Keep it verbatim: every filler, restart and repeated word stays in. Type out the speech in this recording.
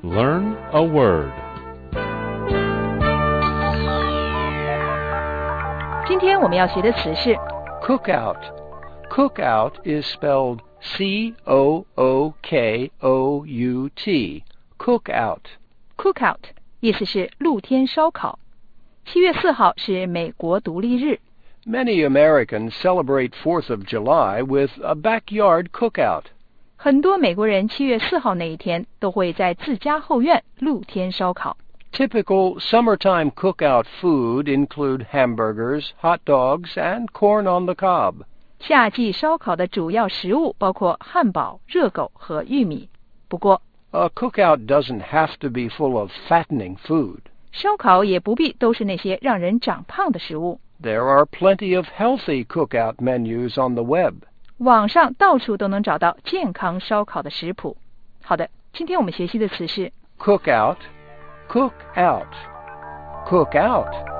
Learn a word. 今天我们要学的词是 Cookout. Cookout is spelled C O O K O U T. Cookout. cookout， 意思是露天烧烤。七月四号是美国独立日。 Many Americans celebrate fourth of July with a backyard cookout. 很多美国人七月四号那一天都会在自家后院露天烧烤。 Typical summertime cookout food include hamburgers, hot dogs, and corn on the cob. 夏季烧烤的主要食物包括汉堡、热狗和玉米。不过 A cookout doesn't have to be full of fattening food. 烧烤也不必都是那些让人长胖的食物。 There are plenty of healthy cookout menus on the web. 网上到处都能找到健康烧烤的食谱。好的，今天我们学习的词是 Cook out, cook out, cook out.